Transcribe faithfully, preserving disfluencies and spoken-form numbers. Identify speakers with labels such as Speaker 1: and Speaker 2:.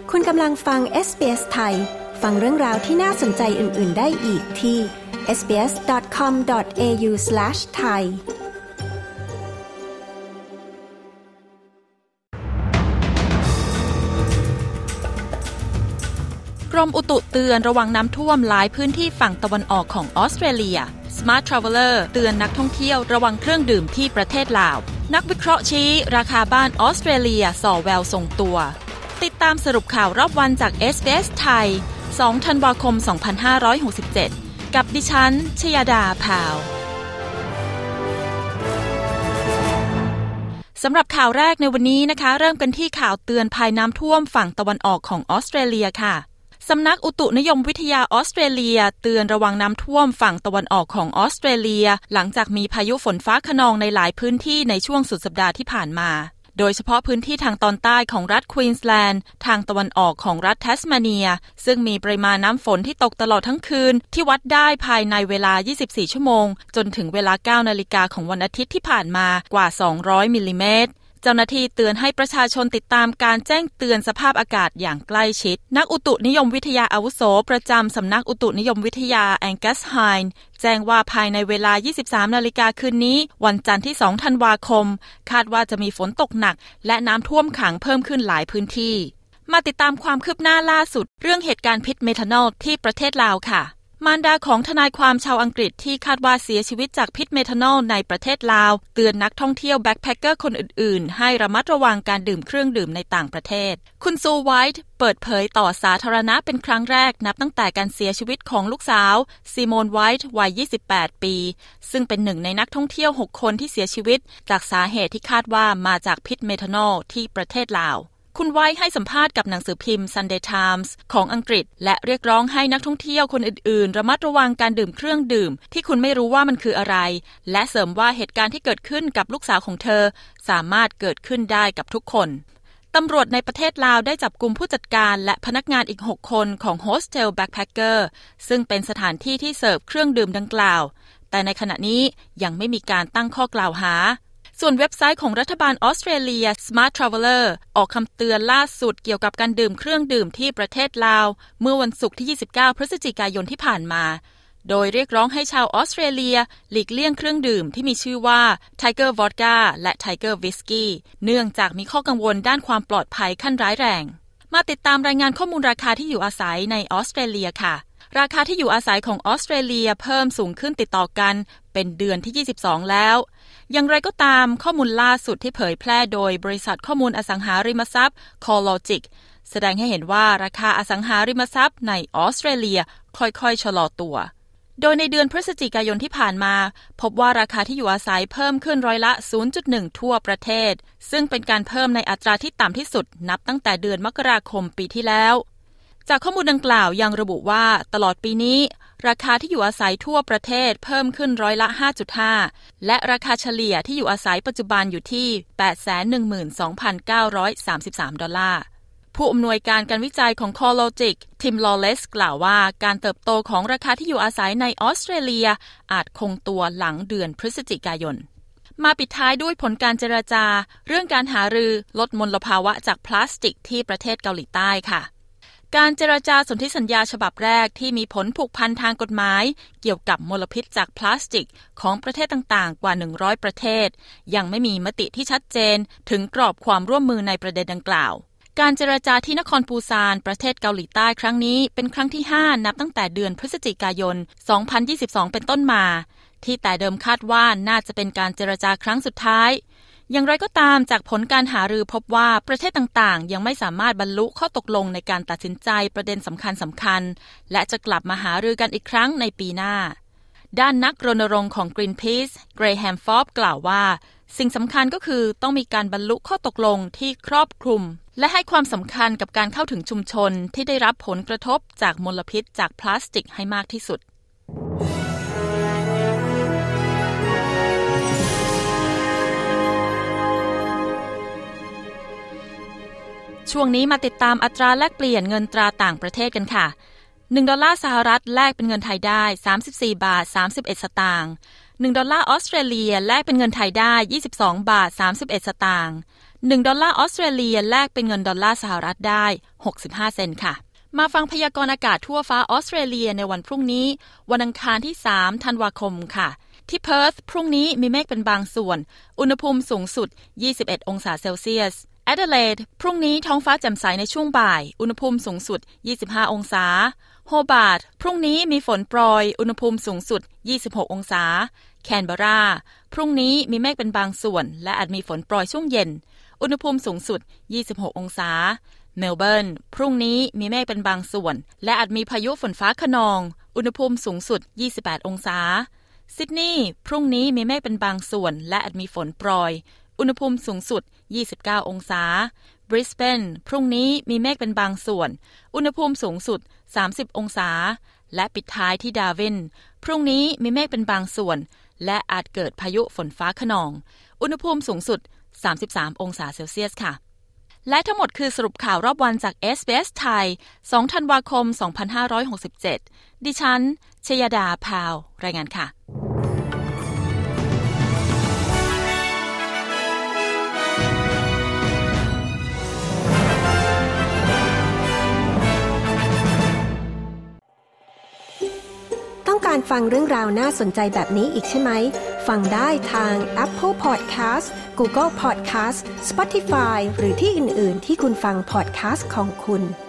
Speaker 1: คุณกำลังฟัง เอส บี เอส ไทยฟังเรื่องราวที่น่าสนใจอื่นๆได้อีกที่ เอส บี เอส ดอท คอม ดอท เอ ยู สแลช ไทย
Speaker 2: กรมอุตุเตือนระวังน้ำท่วมหลายพื้นที่ฝั่งตะวันออกของออสเตรเลีย Smart Traveller เตือนนักท่องเที่ยวระวังเครื่องดื่มที่ประเทศลาวนักวิเคราะห์ชี้ราคาบ้านออสเตรเลียส่อแววทรงตัวติดตามสรุปข่าวรอบวันจาก เอส บี เอส ไทย สองธันวาคม สองพันห้าร้อยหกสิบเจ็ด กับดิฉันชยดาพาวสำหรับข่าวแรกในวันนี้นะคะเริ่มกันที่ข่าวเตือนภัยน้ำท่วมฝั่งตะวันออกของออสเตรเลียค่ะสำนักอุตุนิยมวิทยาออสเตรเลียเตือนระวังน้ำท่วมฝั่งตะวันออกของออสเตรเลียหลังจากมีพายุฝนฟ้าคะนองในหลายพื้นที่ในช่วงสุดสัปดาห์ที่ผ่านมาโดยเฉพาะพื้นที่ทางตอนใต้ของรัฐควีนสแลนด์ทางตะวันออกของรัฐแทสมาเนียซึ่งมีปริมาณน้ำฝนที่ตกตลอดทั้งคืนที่วัดได้ภายในเวลายี่สิบสี่ชั่วโมงจนถึงเวลา เก้านาฬิกาของวันอาทิตย์ที่ผ่านมากว่าสองร้อยมิลลิเมตรเจ้าหน้าที่เตือนให้ประชาชนติดตามการแจ้งเตือนสภาพอากาศอย่างใกล้ชิดนักอุตุนิยมวิทยาอาวุโสประจำสำนักอุตุนิยมวิทยาแองกัสไฮน์แจ้งว่าภายในเวลา ยี่สิบสามนาฬิกาคืนนี้วันจันทร์ที่สองธันวาคมคาดว่าจะมีฝนตกหนักและน้ำท่วมขังเพิ่มขึ้นหลายพื้นที่มาติดตามความคืบหน้าล่าสุดเรื่องเหตุการณ์พิษเมทานอลที่ประเทศลาวค่ะมารดาของทนายความชาวอังกฤษที่คาดว่าเสียชีวิตจากพิษเมทานอลในประเทศลาวเตือนนักท่องเที่ยวแบ็คแพคเกอร์คนอื่นๆให้ระมัดระวังการดื่มเครื่องดื่มในต่างประเทศคุณซูไวท์เปิดเผยต่อสาธารณะเป็นครั้งแรกนับตั้งแต่การเสียชีวิตของลูกสาวซีโมนไวท์วัยยี่สิบแปดปีซึ่งเป็นหนึ่งในนักท่องเที่ยวหกคนที่เสียชีวิตจากสาเหตุที่คาดว่ามาจากพิษเมทานอลที่ประเทศลาวคุณไว้ให้สัมภาษณ์กับหนังสือพิมพ์ Sunday Times ของอังกฤษและเรียกร้องให้นักท่องเที่ยวคนอื่นๆระมัดระวังการดื่มเครื่องดื่มที่คุณไม่รู้ว่ามันคืออะไรและเสริมว่าเหตุการณ์ที่เกิดขึ้นกับลูกสาวของเธอสามารถเกิดขึ้นได้กับทุกคนตำรวจในประเทศลาวได้จับกุมผู้จัดการและพนักงานอีกหกคนของโฮสเทลแบ็คแพคเกอร์ซึ่งเป็นสถานที่ที่เสิร์ฟเครื่องดื่มดังกล่าวแต่ในขณะนี้ยังไม่มีการตั้งข้อกล่าวหาส่วนเว็บไซต์ของรัฐบาลออสเตรเลีย Smart Traveller ออกคำเตือนล่าสุดเกี่ยวกับการดื่มเครื่องดื่มที่ประเทศลาวเมื่อวันศุกร์ที่ยี่สิบเก้าพฤศจิกายนที่ผ่านมาโดยเรียกร้องให้ชาวออสเตรเลียหลีกเลี่ยงเครื่องดื่มที่มีชื่อว่า Tiger Vodka และ Tiger Whiskey เนื่องจากมีข้อกังวลด้านความปลอดภัยขั้นร้ายแรงมาติดตามรายงานข้อมูลราคาที่อยู่อาศัยในออสเตรเลียค่ะราคาที่อยู่อาศัยของออสเตรเลียเพิ่มสูงขึ้นติดต่อกันเป็นเดือนที่ยี่สิบสองแล้วอย่างไรก็ตามข้อมูลล่าสุดที่เผยแพร่โดยบริษัทข้อมูลอสังหาริมทรัพย์ CoreLogic แสดงให้เห็นว่าราคาอสังหาริมทรัพย์ในออสเตรเลียค่อยๆชะลอตัวโดยในเดือนพฤศจิกายนที่ผ่านมาพบว่าราคาที่อยู่อาศัยเพิ่มขึ้นร้อยละ ศูนย์จุดหนึ่ง ทั่วประเทศซึ่งเป็นการเพิ่มในอัตราที่ต่ำที่สุดนับตั้งแต่เดือนมกราคมปีที่แล้วจากข้อมูลดังกล่าวยังระบุว่าตลอดปีนี้ราคาที่อยู่อาศัยทั่วประเทศเพิ่มขึ้นร้อยละ ห้าจุดห้า และราคาเฉลี่ยที่อยู่อาศัยปัจจุบันอยู่ที่ แปดแสนหนึ่งหมื่นสองพันเก้าร้อยสามสิบสาม ดอลลาร์ผู้อำนวยการการวิจัยของ CoreLogic ทิม ลอเลสกล่าวว่าการเติบโตของราคาที่อยู่อาศัยในออสเตรเลียอาจคงตัวหลังเดือนพฤศจิกายนมาปิดท้ายด้วยผลการเจรจาเรื่องการหารือลดมลภาวะจากพลาสติกที่ประเทศเกาหลีใต้ค่ะการเจรจาสนธิสัญญาฉบับแรกที่มีผลผูกพันทางกฎหมายเกี่ยวกับมลพิษจากพลาสติกของประเทศต่างๆกว่าหนึ่งร้อยประเทศยังไม่มีมติที่ชัดเจนถึงกรอบความร่วมมือในประเด็นดังกล่าวการเจรจาที่นครปูซานประเทศเกาหลีใต้ครั้งนี้เป็นครั้งที่ห้านับตั้งแต่เดือนพฤศจิกายนสองพันยี่สิบสองเป็นต้นมาที่แต่เดิมคาดว่าน่าจะเป็นการเจรจาครั้งสุดท้ายอย่างไรก็ตามจากผลการหารือพบว่าประเทศต่างๆยังไม่สามารถบรรลุข้อตกลงในการตัดสินใจประเด็นสำคัญสำคัญและจะกลับมาหารือกันอีกครั้งในปีหน้าด้านนักรณรงค์ของ Greenpeace เกรแฮม ฟอร์บกล่าวว่าสิ่งสำคัญก็คือต้องมีการบรรลุข้อตกลงที่ครอบคลุมและให้ความสำคัญกับการเข้าถึงชุมชนที่ได้รับผลกระทบจากมลพิษจากพลาสติกให้มากที่สุดช่วงนี้มาติดตามอัตราแลกเปลี่ยนเงินตราต่างประเทศกันค่ะหนึ่งดอลลาร์สหรัฐแลกเป็นเงินไทยได้สามสิบสี่บาทสามสิบเอ็ดสตางค์หนึ่งดอลลาร์ออสเตรเลียแลกเป็นเงินไทยได้ยี่สิบสองบาทสามสิบเอ็ดสตางค์หนึ่งดอลลาร์ออสเตรเลียแลกเป็นเงินดอลลาร์สหรัฐได้หกสิบห้าเซนต์ค่ะมาฟังพยากรณ์อากาศทั่วฟ้าออสเตรเลียในวันพรุ่งนี้วันอังคารที่สามธันวาคมค่ะที่เพิร์ธพรุ่งนี้มีเมฆเป็นบางส่วนอุณหภูมิสูงสุดยี่สิบเอ็ดองศาเซลเซียสแอดิเลดพรุ่งนี้ท้องฟ้าแจ่มใสในช่วงบ่ายอุณหภูมิสูงสุดยี่สิบห้าองศาโฮบาร์ตพรุ่งนี้มีฝนโปรยอุณหภูมิสูงสุดยี่สิบหกองศาแคนเบอราพรุ่งนี้มีเมฆเป็นบางส่วนและอาจมีฝนโปรยช่วงเย็นอุณหภูมิสูงสุดยี่สิบหกองศาเมลเบิร์นพรุ่งนี้มีเมฆเป็นบางส่วนและอาจมีพายุฝนฟ้าคะนองอุณหภูมิสูงสุดยี่สิบแปดองศาซิดนีย์พรุ่งนี้มีเมฆเป็นบางส่วนและอาจมีฝนโปรยอุณหภูมิสูงสุดยี่สิบเก้าองศาบริสเบนพรุ่งนี้มีเมฆเป็นบางส่วนอุณหภูมิสูงสุดสามสิบองศาและปิดท้ายที่ดาร์วินพรุ่งนี้มีเมฆเป็นบางส่วนและอาจเกิดพายุฝนฟ้าคะนองอุณหภูมิสูงสุดสามสิบสามองศาเซลเซียสค่ะและทั้งหมดคือสรุปข่าวรอบวันจาก เอส บี เอส ไทยสองธันวาคมสองพันห้าร้อยหกสิบเจ็ดดิฉันชยดาพาวรายงานค่ะ
Speaker 1: ต้องการฟังเรื่องราวน่าสนใจแบบนี้อีกใช่ไหมฟังได้ทาง Apple Podcast Google Podcast Spotify หรือที่อื่นๆที่คุณฟัง podcast ของคุณ